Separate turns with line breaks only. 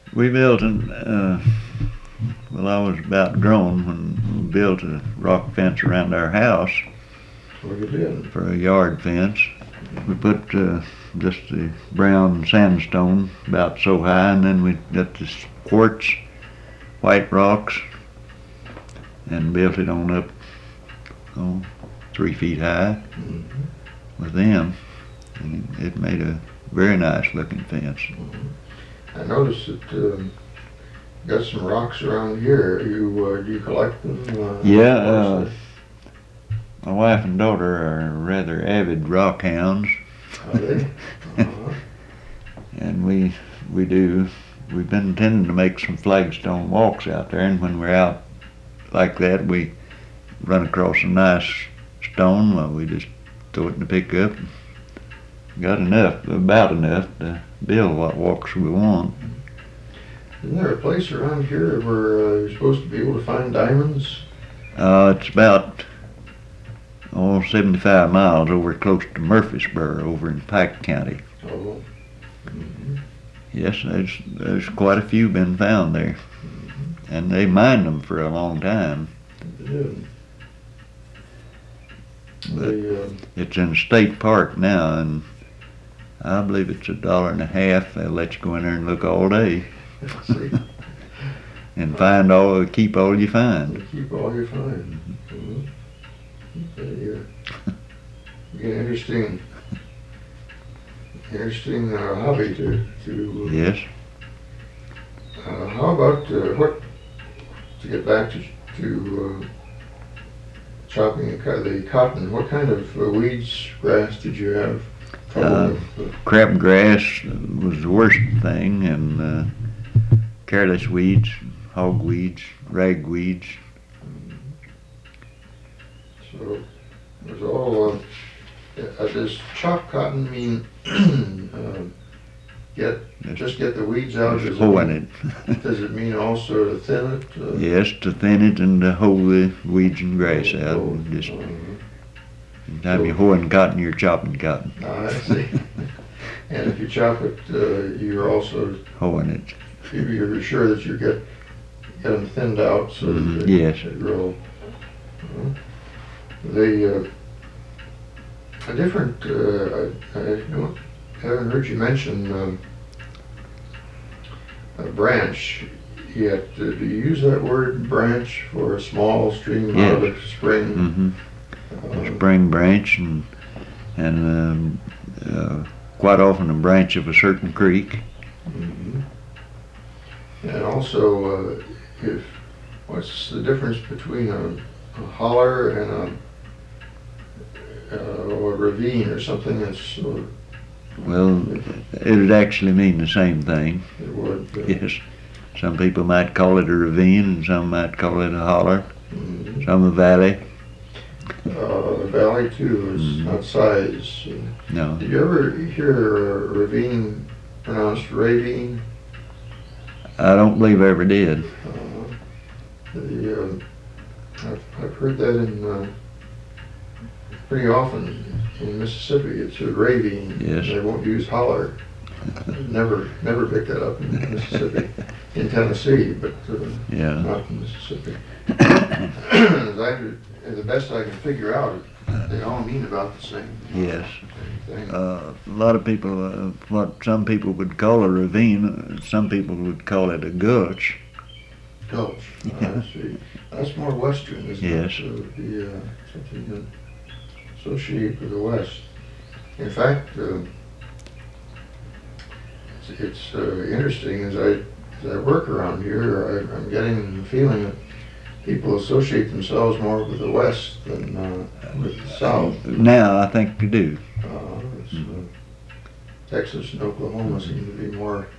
We built well, I was about grown when we built a rock fence around our house.
What you did?
For a yard fence. We put just the brown sandstone about so high, and then we got this quartz white rocks and built it on up 3 feet high with them, and it made a very nice looking fence.
I noticed that got some rocks around here. Do you collect them?
Yeah, my wife and daughter are rather avid rock hounds.
Are they?
And we've been intending to make some flagstone walks out there, and when we're out like that, we run across a nice stone. Well, we just throw it in the pickup. Got about enough to build what walks we want.
Isn't there a place around here where you're supposed to be able to find diamonds?
It's about 75 miles over close to Murfreesboro, over in Pike County.
Oh.
Yes, there's quite a few been found there, and they mined them for a long time.
Yeah.
But it's in a state park now, and I believe it's $1.50. They'll let you go in there and look all day.
See.
And keep all you find.
Keep all you find. Interesting hobby to
Yes.
How about to get back to chopping the cotton? What kind of weeds, grass did you have trouble with?
Crabgrass was the worst thing, and careless weeds, hogweeds, ragweeds.
So it was all. Does chop cotton mean just get the weeds out?
Just hoeing it.
Does it mean also to thin it?
Yes, to thin it and to hoe the weeds and grass out. Just anytime you're hoeing cotton, you're chopping cotton.
I see. And if you chop it, you're also
hoeing it.
You're sure that you get them thinned out so that they grow. A different. I haven't heard you mention a branch yet. Do you use that word branch for a small stream out of a spring?
Spring branch, and quite often a branch of a certain creek.
And also, what's the difference between a holler and a ravine or something that's?
Well, it would actually mean the same thing.
It would.
Yes. Some people might call it a ravine, and some might call it a holler. Some a valley.
The valley too is not size.
No.
Did you ever hear a ravine pronounced ravine?
I don't believe I ever did.
I've heard that in pretty often in Mississippi. It's a ravine.
Yes.
They won't use holler. Never picked that up in Mississippi. In Tennessee, but not in Mississippi. The best I can figure out, they all mean about the same.
Yes.
Thing.
A lot of people, what some people would call a ravine, some people would call it a gulch.
Gulch. I see. That's more western, isn't
it? Yes.
Something to associate with the West. In fact, it's interesting as I work around here. I'm getting the feeling that people associate themselves more with the West than with the South.
Now I think they do.
Texas and Oklahoma seem to be more